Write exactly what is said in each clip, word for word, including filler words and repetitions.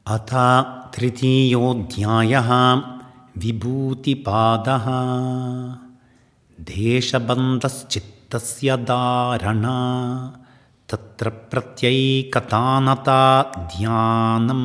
अथ तृतीयोऽध्यायः विभूतिपादः। देशबन्धश्चित्तस्य धारणा तत्र प्रत्यैकतानता ध्यानं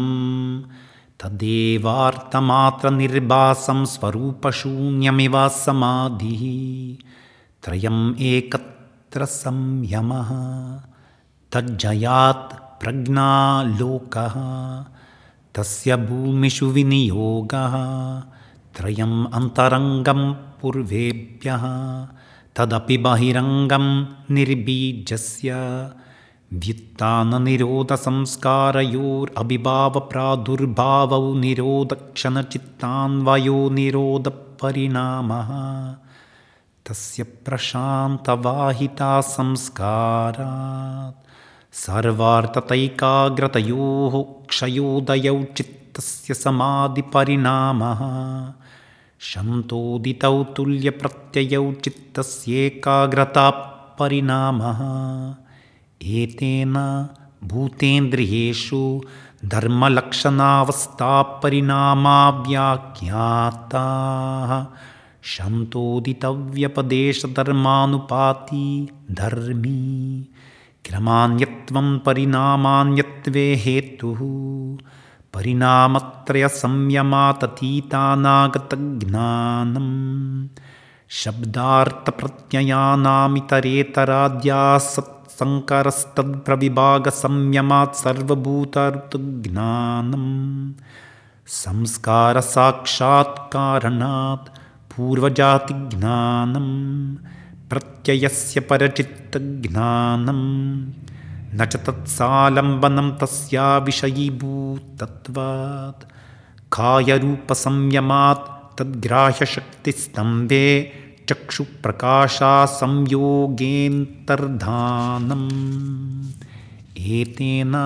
तदेवार्थमात्रनिर्भासं स्वरूपशून्यमिव समाधिः। त्रयम् एकत्र संयमः तज्जयात् प्रज्ञालोकः तस्य भूमिषु विनियोगः। त्रयम् अन्तरङ्गं पूर्वेभ्यः तदपि बहिरङ्गं निर्बीजस्य। व्युत्थाननिरोधसंस्कारयोरभिभावप्रादुर्भावौ निरोधक्षणचित्तान्वयो निरोधपरिणामः। तस्य प्रशान्तवाहिता संस्कारात् सर्वार्थतैकाग्रतयोः क्षयोदयौ चित्तस्य समाधिपरिणामः। शन्तोदितौ तुल्यप्रत्ययौ चित्तस्यैकाग्रतापरिणामः। एतेन भूतेन्द्रियेषु धर्मलक्षणावस्थापरिणामा व्याख्याताः। शन्तोदितव्यपदेशधर्मानुपाती धर्मी क्रमान्यत्वं परिणामान्यत्वे हेतुः। परिणामत्रयसंयमाततीतानागतज्ञानं शब्दार्थप्रत्ययानामितरेतराद्यासत्सङ्करस्तद्प्रविभागसंयमात् सर्वभूतऋतुज्ञानं। संस्कारसाक्षात्कारणात् पूर्वजातिज्ञानं प्रत्ययस्य परचित्तज्ञानं न च तत्सालम्बनं तस्या विषयीभूतत्वात्। कायरूपसंयमात् तद्ग्राह्यशक्तिस्तम्भे चक्षुप्रकाशासंयोगेऽन्तर्धानम्। एतेन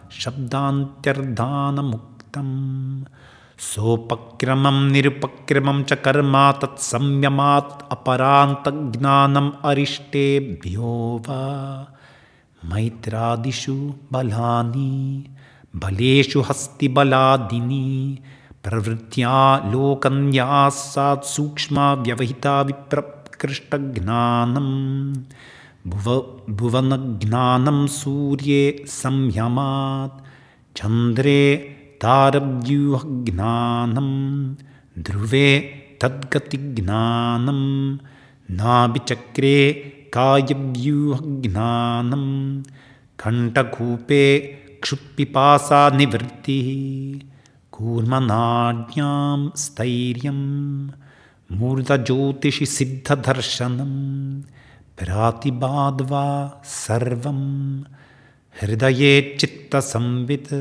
शब्दान्त्यर्धानमुक्तम्। सोपक्रमं निरुपक्रमं च कर्म तत्संयमात् अपरान्तज्ञानम् अरिष्टेभ्यो वा। मैत्रादिषु बलानि बलेषु हस्तिबलादीनि प्रवृत्त्या लोकन्यासात् सूक्ष्मा व्यवहिता विप्रकृष्टज्ञानं। भुव भुवनज्ञानं सूर्ये संयमात् चन्द्रे तारव्यूहज्ञानं। ध्रुवे तद्गतिज्ञानं नाभिचक्रे कायव्यूहज्ञानं। कण्ठकूपे क्षुत्पिपासानिवृत्तिः कूर्मनाड्यां स्थैर्यं मूर्धज्योतिषि सिद्धदर्शनं। प्रातिभाद्वा सर्वं हृदये चित्तसंवित्।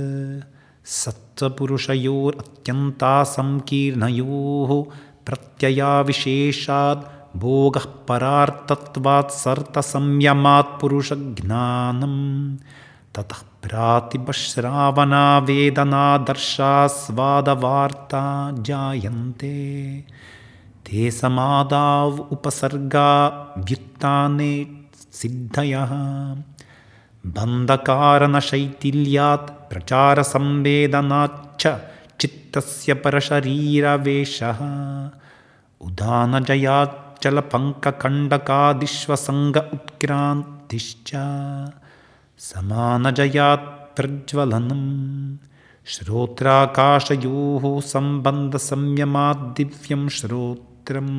सत्त्वपुरुषयोरत्यन्तासंकीर्णयोः प्रत्ययाविशेषाद् भोगः परार्थत्वात् सर्तसंयमात् पुरुषज्ञानं। ततः प्रातिभश्रावणा वेदनादर्शास्वादवार्ता जायन्ते। ते समादाव उपसर्गा व्युत्थाने सिद्धयः। बन्धकारणशैथिल्यात् प्रचारसंवेदनाच्च चित्तस्य परशरीरवेशः। उदानजयाच्चलपङ्ककण्डकादिष्वसङ्ग उत्क्रान्तिश्च समानजयात् प्रज्वलनं। श्रोत्राकाशयोः सम्बन्धसंयमात् दिव्यं श्रोत्रम्।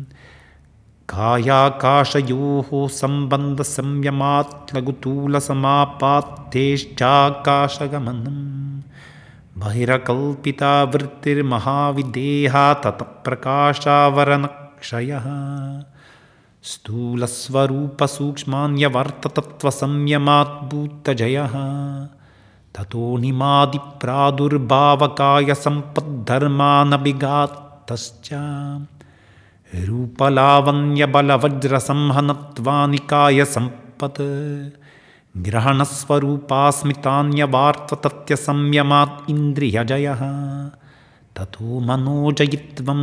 कायाकाशयोः सम्बन्धसंयमात् लघुतूलसमापात्यैश्चाकाशगमनं। बहिरकल्पिता वृत्तिर्महाविदेहा ततः प्रकाशावरणक्षयः। स्थूलस्वरूपसूक्ष्मान्यवर्ततत्त्वसंयमात् भूतजयः। ततो निमादिप्रादुर्भावकायसम्पद्धर्मानभिघातश्च। रूपलावण्यबलवज्रसंहनत्वानिकायसम्पत् ग्रहणस्वरूपास्मितान्यवार्ततत्यसंयमात् इन्द्रियजयः। ततो मनोजयित्वं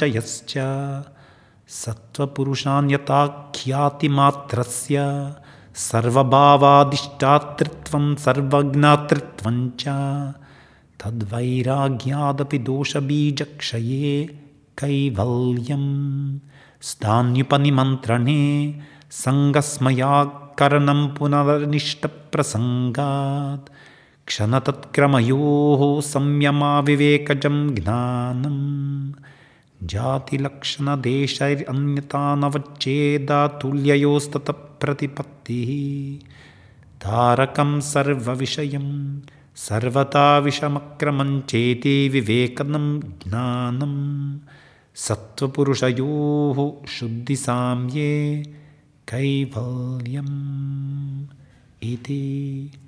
विकरणभावप्रधानजयश्च। सत्त्वपुरुषान्यताख्यातिमात्रस्य सर्वभावादिष्टातृत्वं सर्वज्ञातृत्वं च तद्वैराग्यादपि दोषबीजक्षये कैवल्यं स्थान्युपनिमन्त्रणे सङ्गस्मयाकरणं पुनरनिष्टप्रसङ्गात् क्षणतत्क्रमयोः संयमाविवेकजं ज्ञानं जातिलक्षणदेशैरन्यतानवच्छेदातुल्ययोस्ततः प्रतिपत्तिः तारकं सर्वविषयं सर्वथा विषमक्रमं चेति विवेकनं ज्ञानं सत्त्वपुरुषयोः शुद्धिसाम्ये कैवल्यम् इति